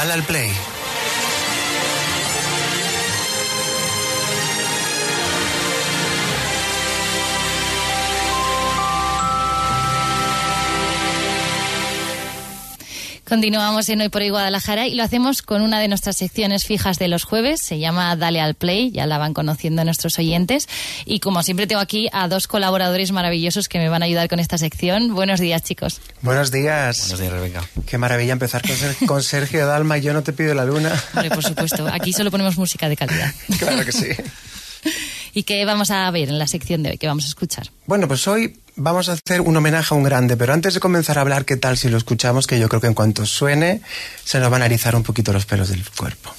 Dale al play. Continuamos en Hoy por Hoy Guadalajara y lo hacemos con una de nuestras secciones fijas de los jueves. Se llama Dale al Play, ya la van conociendo nuestros oyentes. Y como siempre tengo aquí a dos colaboradores maravillosos que me van a ayudar con esta sección. Buenos días, chicos. Buenos días. Buenos días, Rebeca. Qué maravilla empezar con Sergio Dalma y Yo no te pido la luna. Hombre, por supuesto, aquí solo ponemos música de calidad. Claro que sí. ¿Y qué vamos a ver en la sección de hoy? ¿Qué vamos a escuchar? Bueno, pues hoy vamos a hacer un homenaje a un grande, pero antes de comenzar a hablar, ¿qué tal si lo escuchamos? Que yo creo que en cuanto suene, se nos van a erizar un poquito los pelos del cuerpo.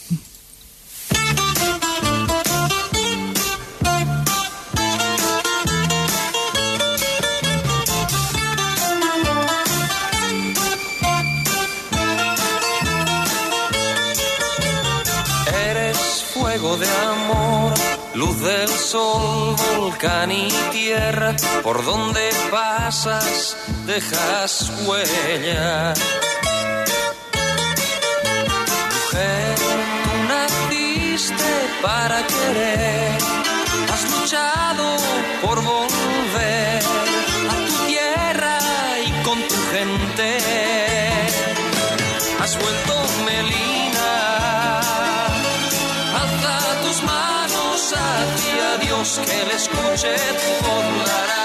Eres fuego de amor, luz del sol, volcán y tierra, por donde pasas dejas huella. Mujer, tú naciste para querer, has luchado por volver a tu tierra y con tu gente. Has vuelto Melina, alza tus manos hacia Dios, que le escuche tu voz.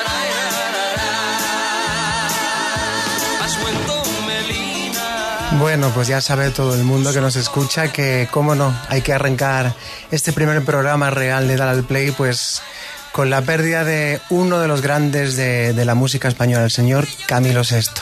Has vuelto Melina. Bueno, pues ya sabe todo el mundo que nos escucha que, cómo no, hay que arrancar este primer programa real de Dale al Play, pues con la pérdida de uno de los grandes de la música española, el señor Camilo Sesto.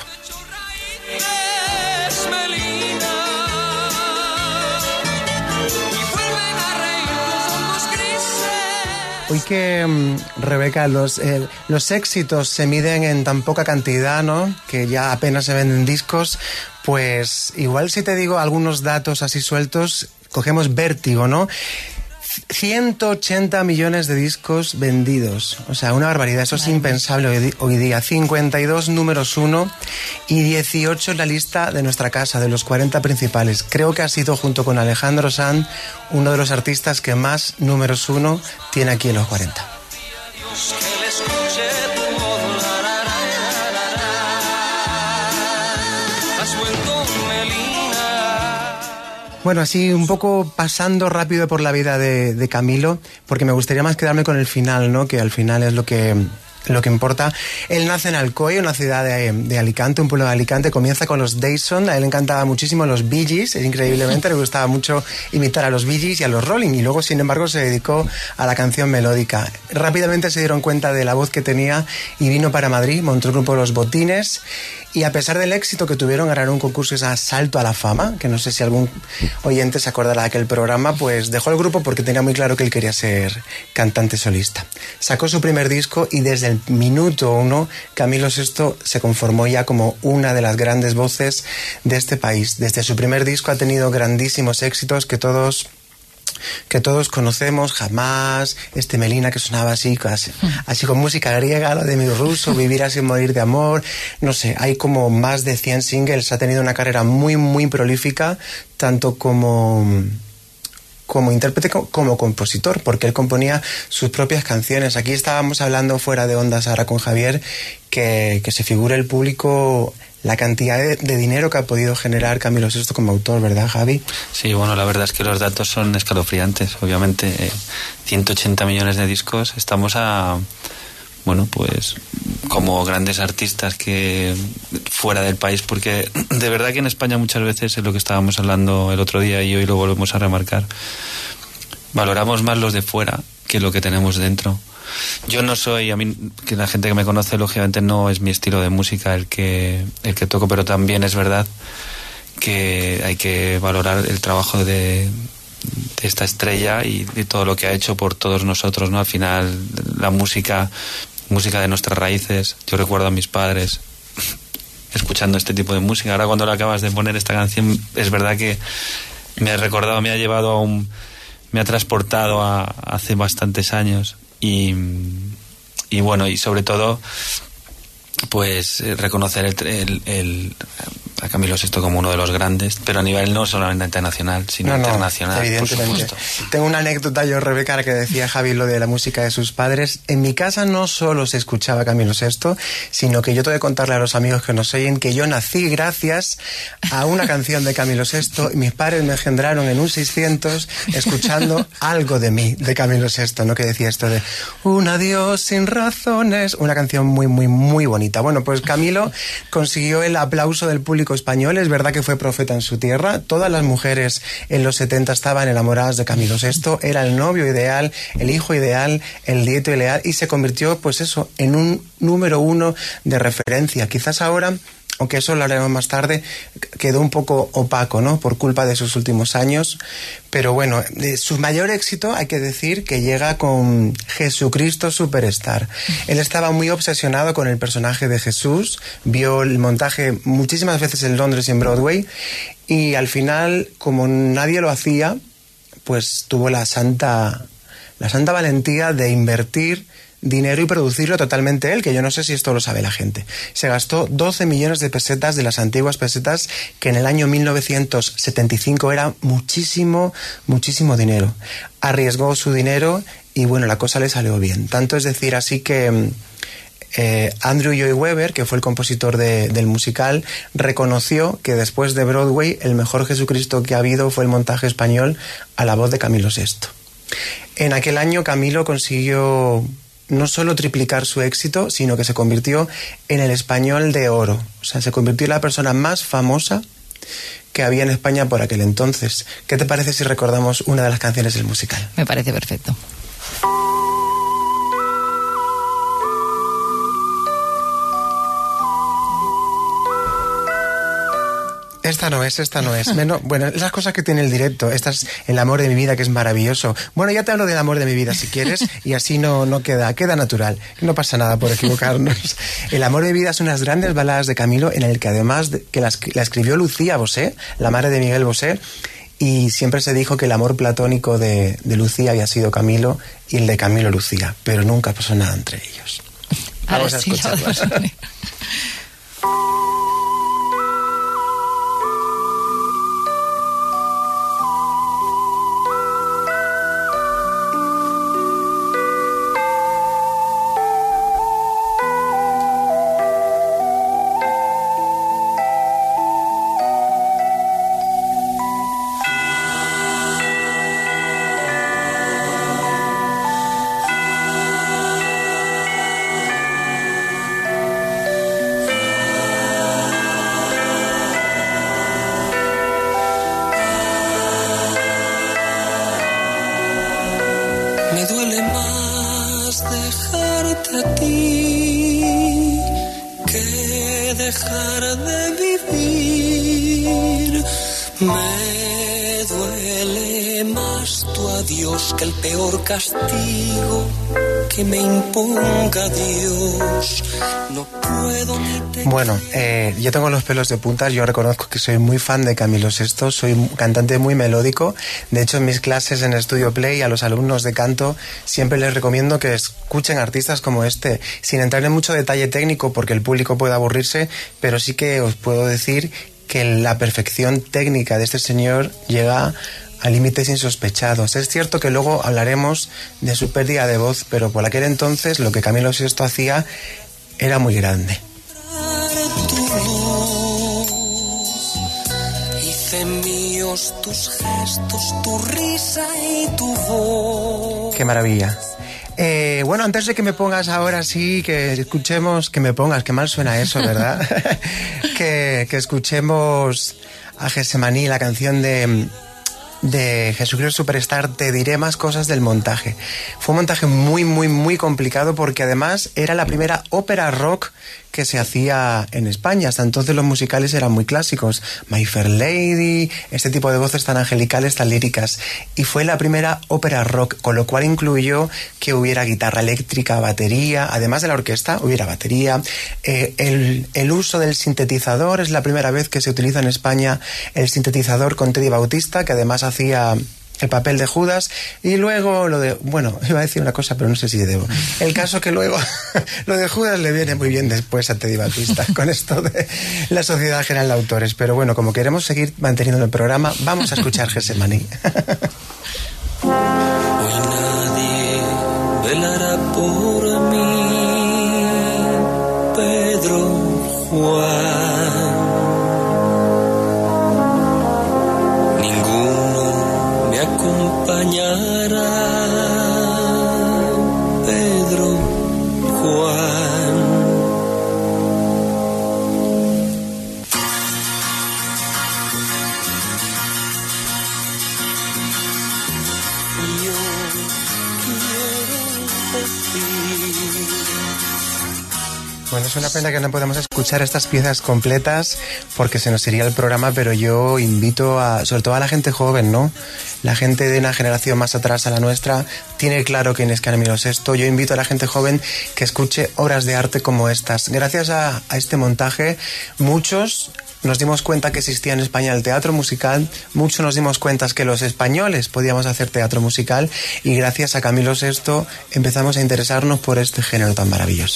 Hoy que, Rebeca, los éxitos se miden en tan poca cantidad, ¿no? Que ya apenas se venden discos, pues igual si te digo algunos datos así sueltos, cogemos vértigo, ¿no? 180 millones de discos vendidos, o sea, una barbaridad, eso es impensable hoy día. 52 números 1 y 18 en la lista de nuestra casa, de los 40 principales. Creo que ha sido, junto con Alejandro Sanz, uno de los artistas que más números 1 tiene aquí en los 40. Bueno, así un poco pasando rápido por la vida de Camilo, porque me gustaría más quedarme con el final, ¿no? Que al final es lo que importa. Él nace en Alcoy, una ciudad de Alicante, un pueblo de Alicante. Comienza con los Dyson. A él le encantaba muchísimo los Bee Gees, increíblemente. Le gustaba mucho imitar a los Bee Gees y a los Rolling. Y luego, sin embargo, se dedicó a la canción melódica. Rápidamente se dieron cuenta de la voz que tenía y vino para Madrid, montó el grupo Los Botines. Y a pesar del éxito que tuvieron, ganaron un concurso que se llama Salto a la Fama, que no sé si algún oyente se acordará de aquel programa, pues dejó el grupo porque tenía muy claro que él quería ser cantante solista. Sacó su primer disco y desde el minuto 1 Camilo Sesto se conformó ya como una de las grandes voces de este país. Desde su primer disco ha tenido grandísimos éxitos que todos conocemos, Jamás, Melina, que sonaba así con música griega, lo de Mi Ruso, Vivir sin morir de amor, no sé, hay como más de 100 singles. Ha tenido una carrera muy, muy prolífica, tanto como intérprete como compositor, porque él componía sus propias canciones. Aquí estábamos hablando fuera de ondas ahora con Javier, que se figure el público la cantidad de dinero que ha podido generar Camilo Sesto como autor, ¿verdad, Javi? Sí, bueno, la verdad es que los datos son escalofriantes. Obviamente, 180 millones de discos. Estamos bueno, pues como grandes artistas que fuera del país, porque de verdad que en España muchas veces es lo que estábamos hablando el otro día y hoy lo volvemos a remarcar. Valoramos más los de fuera que lo que tenemos dentro. Yo no soy, a mí, que la gente que me conoce, lógicamente no es mi estilo de música el que toco, pero también es verdad que hay que valorar el trabajo de esta estrella y de todo lo que ha hecho por todos nosotros, ¿no? Al final, la música de nuestras raíces. Yo recuerdo a mis padres escuchando este tipo de música. Ahora, cuando le acabas de poner esta canción, es verdad que me ha recordado, me ha llevado me ha transportado a hace bastantes años. Y bueno, y sobre todo, pues reconocer a Camilo VI como uno de los grandes, pero a nivel no solamente internacional, sino internacional. Evidentemente. Tengo una anécdota yo, Rebeca, que decía Javi lo de la música de sus padres. En mi casa no solo se escuchaba Camilo VI, sino que yo tengo que contarle a los amigos que nos oyen que yo nací gracias a una canción de Camilo VI y mis padres me engendraron en un 600 escuchando Algo de mí, de Camilo VI, ¿no? Que decía esto de un adiós sin razones, una canción muy, muy, muy bonita. Bueno, pues Camilo consiguió el aplauso del público español. Es verdad que fue profeta en su tierra. Todas las mujeres en los 70 estaban enamoradas de Camilo VI. Era el novio ideal, el hijo ideal, el nieto ideal, y se convirtió, pues eso, en un número 1 de referencia. Quizás ahora, aunque eso lo haremos más tarde, quedó un poco opaco, ¿no? Por culpa de sus últimos años. Pero bueno, su mayor éxito, hay que decir, que llega con Jesucristo Superstar. Él estaba muy obsesionado con el personaje de Jesús, vio el montaje muchísimas veces en Londres y en Broadway, y al final, como nadie lo hacía, pues tuvo la santa valentía de invertir dinero y producirlo totalmente él, que yo no sé si esto lo sabe la gente. Se gastó 12 millones de pesetas de las antiguas pesetas, que en el año 1975 era muchísimo, muchísimo dinero. Arriesgó su dinero y bueno, la cosa le salió bien. Tanto es decir, así que Andrew Lloyd Webber, que fue el compositor del musical, reconoció que después de Broadway el mejor Jesucristo que ha habido fue el montaje español a la voz de Camilo VI. En aquel año Camilo consiguió no solo triplicar su éxito, sino que se convirtió en el español de oro. O sea, se convirtió en la persona más famosa que había en España por aquel entonces. ¿Qué te parece si recordamos una de las canciones del musical? Me parece perfecto. Esta no es. Bueno, esas cosas que tiene el directo. Esta es El amor de mi vida, que es maravilloso. Bueno, ya te hablo del amor de mi vida si quieres, y así no queda natural. No pasa nada por equivocarnos. El amor de mi vida es unas grandes baladas de Camilo, en el que además que la escribió Lucía Bosé, la madre de Miguel Bosé, y siempre se dijo que el amor platónico de Lucía había sido Camilo y el de Camilo Lucía, pero nunca pasó nada entre ellos. Vamos a escucharlas. Me duele más dejarte a ti que dejar de vivir. Me duele más tu adiós que el peor castigo que me imponga Dios. No puedo ni te... Bueno, yo tengo los pelos de punta. Yo reconozco que soy muy fan de Camilo VI. Soy un cantante muy melódico. De hecho, en mis clases en Studio Play, a los alumnos de canto siempre les recomiendo que escuchen artistas como este, sin entrar en mucho detalle técnico porque el público puede aburrirse, pero sí que os puedo decir que la perfección técnica de este señor llega a límites insospechados. Es cierto que luego hablaremos de su pérdida de voz, pero por aquel entonces lo que Camilo VI hacía era muy grande. Hice míos tus gestos, tu risa y tu voz. Qué maravilla. Bueno, antes de que me pongas ahora sí, que escuchemos, que me pongas, que mal suena eso, ¿verdad? que escuchemos a Getsemaní, la canción de Jesucristo Superstar. Te diré más cosas del montaje. Fue un montaje muy, muy, muy complicado porque además era la primera ópera rock que se hacía en España. Hasta entonces los musicales eran muy clásicos. My Fair Lady, este tipo de voces tan angelicales, tan líricas. Y fue la primera ópera rock, con lo cual incluyó que hubiera guitarra eléctrica, batería, además de la orquesta, hubiera batería. El uso del sintetizador, es la primera vez que se utiliza en España el sintetizador con Teddy Bautista, que además hacía el papel de Judas, y luego iba a decir una cosa, pero no sé si debo. El caso que luego lo de Judas le viene muy bien después a Teddy Batista con esto de la Sociedad General de Autores. Pero bueno, como queremos seguir manteniendo el programa, vamos a escuchar Getsemaní. Hoy nadie velará por mí, Pedro, Juan. Ninguno me acompañará, Pedro, Juan. Bueno, es una pena que no podamos escuchar estas piezas completas porque se nos iría el programa, pero yo invito sobre todo a la gente joven, ¿no? La gente de una generación más atrás a la nuestra tiene claro quién es Camilo VI. Yo invito a la gente joven que escuche obras de arte como estas. Gracias a este montaje, muchos nos dimos cuenta que existía en España el teatro musical, muchos nos dimos cuenta que los españoles podíamos hacer teatro musical, y gracias a Camilo VI empezamos a interesarnos por este género tan maravilloso.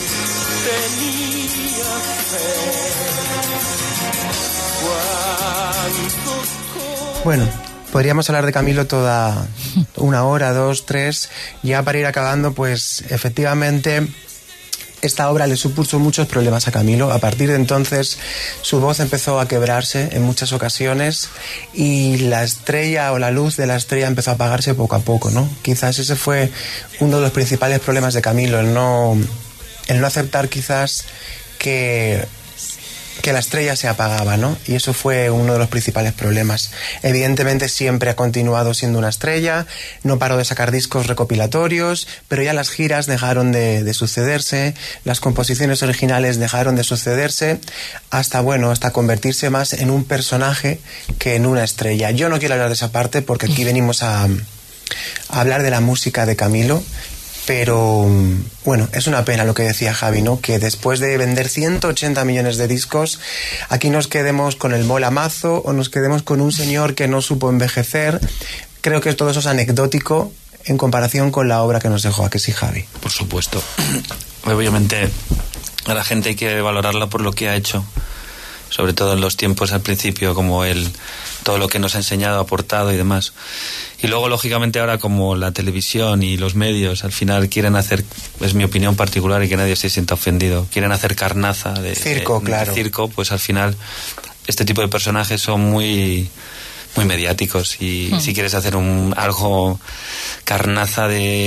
Bueno, podríamos hablar de Camilo toda una hora, 2, 3. Ya para ir acabando, pues efectivamente esta obra le supuso muchos problemas a Camilo. A partir de entonces su voz empezó a quebrarse en muchas ocasiones y la estrella o la luz de la estrella empezó a apagarse poco a poco, ¿no? Quizás ese fue uno de los principales problemas de Camilo, el no aceptar quizás que la estrella se apagaba, ¿no? Y eso fue uno de los principales problemas. Evidentemente siempre ha continuado siendo una estrella, no paró de sacar discos recopilatorios, pero ya las giras dejaron de sucederse, las composiciones originales dejaron de sucederse, hasta convertirse más en un personaje que en una estrella. Yo no quiero hablar de esa parte porque aquí venimos a hablar de la música de Camilo. Pero bueno, es una pena lo que decía Javi, ¿no? Que después de vender 180 millones de discos, aquí nos quedemos con el molamazo o nos quedemos con un señor que no supo envejecer. Creo que todo eso es anecdótico en comparación con la obra que nos dejó. ¿A que sí, Javi? Por supuesto. Obviamente a la gente hay que valorarla por lo que ha hecho, sobre todo en los tiempos al principio, como todo lo que nos ha enseñado, aportado y demás. Y luego, lógicamente, ahora como la televisión y los medios al final quieren hacer, es mi opinión particular y que nadie se sienta ofendido, quieren hacer carnaza de circo, claro. Circo, pues al final este tipo de personajes son muy mediáticos y si quieres hacer algo carnaza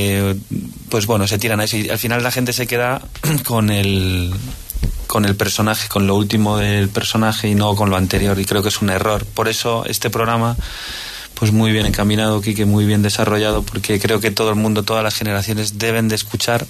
pues bueno, se tiran a eso y al final la gente se queda con el personaje, con lo último del personaje y no con lo anterior, y creo que es un error. Por eso este programa, pues muy bien encaminado, Quique, muy bien desarrollado, porque creo que todo el mundo, todas las generaciones deben de escuchar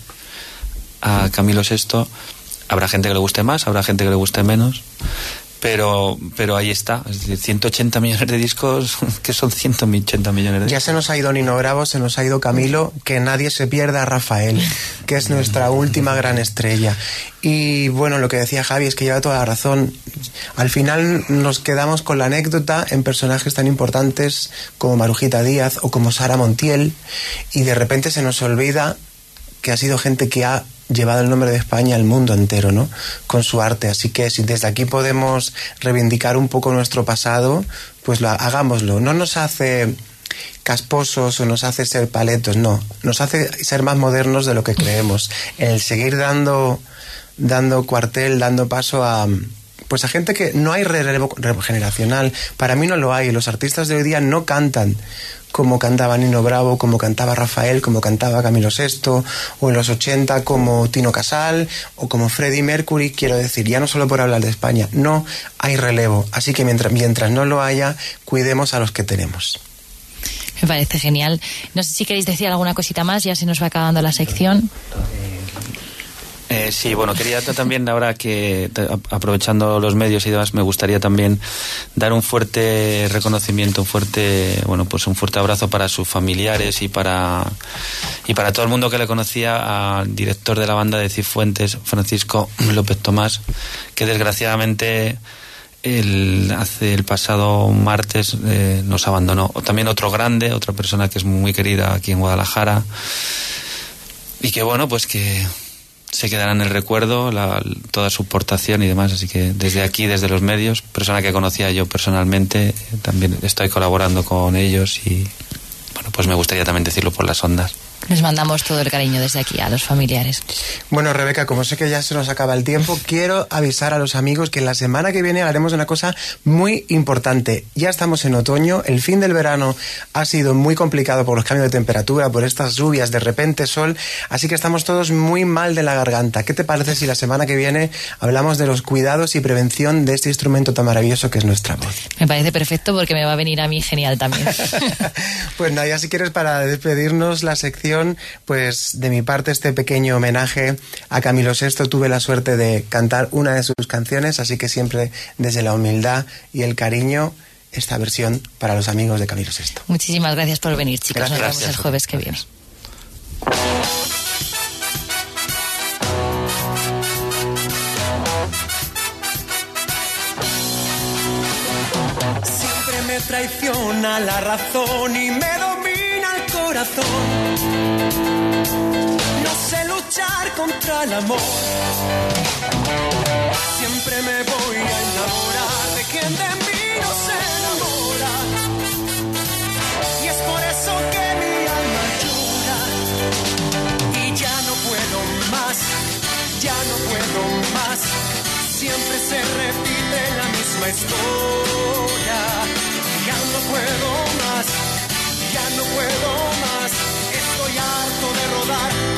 a Camilo VI. Habrá gente que le guste más, habrá gente que le guste menos, pero ahí está. Es decir, 180 millones de discos, que son 180 millones de discos. Ya se nos ha ido Nino Bravo, se nos ha ido Camilo, que nadie se pierda a Rafael, que es nuestra última gran estrella. Y bueno, lo que decía Javi es que lleva toda la razón. Al final nos quedamos con la anécdota en personajes tan importantes como Marujita Díaz o como Sara Montiel, y de repente se nos olvida que ha sido gente que ha llevado el nombre de España al mundo entero, ¿no? Con su arte. Así que si desde aquí podemos reivindicar un poco nuestro pasado, pues hagámoslo. No nos hace casposos o nos hace ser paletos, no. Nos hace ser más modernos de lo que creemos. El seguir dando cuartel, dando paso a gente que no hay relevo generacional. Para mí no lo hay. Los artistas de hoy día no cantan como cantaba Nino Bravo, como cantaba Rafael, como cantaba Camilo VI, o en los 80 como Tino Casal, o como Freddie Mercury. Quiero decir, ya no solo por hablar de España, no hay relevo. Así que mientras no lo haya, cuidemos a los que tenemos. Me parece genial. No sé si queréis decir alguna cosita más, ya se nos va acabando la sección. Sí, bueno, quería también, ahora que aprovechando los medios y demás, me gustaría también dar un fuerte reconocimiento, un fuerte abrazo para sus familiares y para todo el mundo que le conocía al director de la banda de Cifuentes, Francisco López Tomás, que desgraciadamente hace el pasado martes nos abandonó. También otro grande, otra persona que es muy querida aquí en Guadalajara, y que bueno, pues que se quedará en el recuerdo toda su aportación y demás. Así que desde aquí, desde los medios, persona que conocía yo personalmente, también estoy colaborando con ellos, y bueno, pues me gustaría también decirlo por las ondas. Les mandamos todo el cariño desde aquí a los familiares. Bueno, Rebeca, como sé que ya se nos acaba el tiempo, quiero avisar a los amigos que la semana que viene haremos una cosa muy importante. Ya estamos en otoño, el fin del verano ha sido muy complicado por los cambios de temperatura, por estas lluvias, de repente sol, así que estamos todos muy mal de la garganta. ¿Qué te parece si la semana que viene hablamos de los cuidados y prevención de este instrumento tan maravilloso que es nuestra voz? Me parece perfecto, porque me va a venir a mí genial también. Pues Nadia, si quieres, para despedirnos la sección, pues de mi parte este pequeño homenaje a Camilo VI. Tuve la suerte de cantar una de sus canciones, así que siempre desde la humildad y el cariño, esta versión para los amigos de Camilo VI. Muchísimas gracias por venir, chicos. Nos vemos el jueves que viene. Siempre me traiciona la razón y me domina el corazón. No sé luchar contra el amor. Siempre me voy a enamorar de quien de mí no se enamora. Y es por eso que mi alma llora. Y ya no puedo más, ya no puedo más. Siempre se repite la misma historia. Ya no puedo más, ya no puedo más. Estoy harto de rodar